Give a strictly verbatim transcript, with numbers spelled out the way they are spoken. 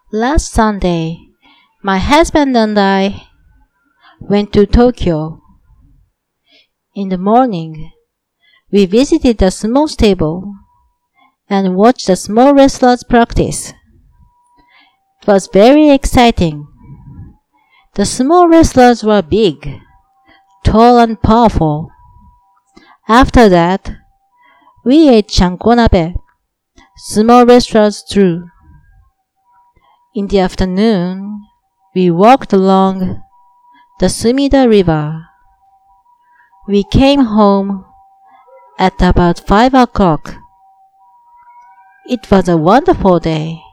Last Sunday, my husband and I went to Tokyo. In the morning, we visited the small stable and watched the small wrestlers practice. It was very exciting. The small wrestlers were big, tall and powerful. After that, we ate chankonabe, small wrestlers too. In the afternoon, we walked along the Sumida River. We came home at about five o'clock. It was a wonderful day.